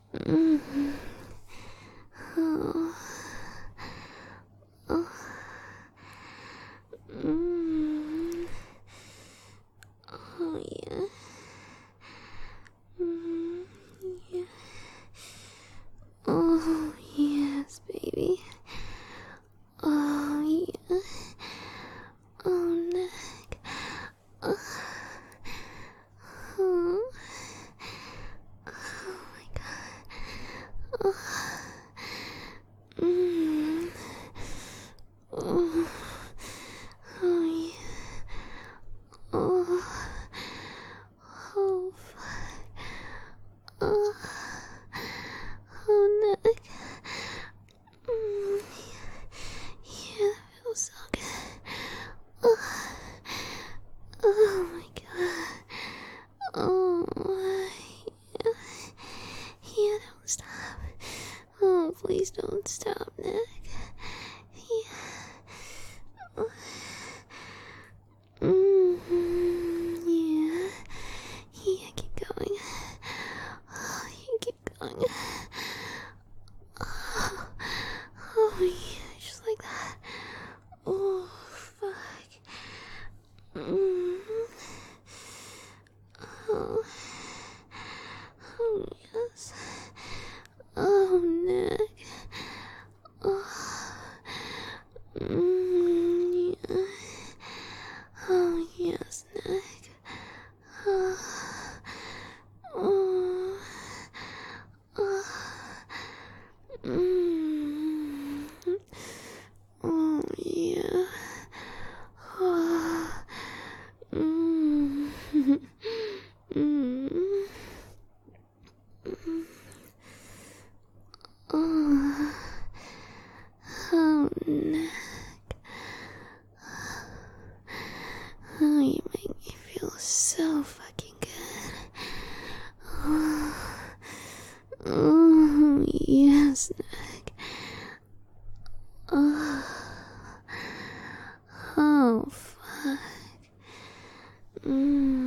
Mm. Oh. Oh. Mm. Oh, yeah. Mm. Yeah. Oh, yes, baby. Oh, yeah. Oh, neck. Oh. Oh. Oh my god. Oh. Mm. Oh. Oh, yeah. Oh. Oh, fuck. Oh. Oh, neck. Mm. Yeah, that feels so good. Oh. Oh my god. Oh, yeah. Yeah, don't stop. Oh, please don't stop, Nick. Yeah. Yeah. Yeah, keep going. Oh, you keep going. Oh, oh yeah, just like that. Oh, fuck. Mm. Oh. Oh, yes. Oh, Nick. Oh. Yeah. Oh, yes, Nick. Oh. Oh. Oh. Mm. Oh, yeah. Oh. Mm. Mm. Oh. Oh, Nick. Oh, you make me feel so fucking good. Oh, oh yes, Nick. Oh, oh fuck. Mm.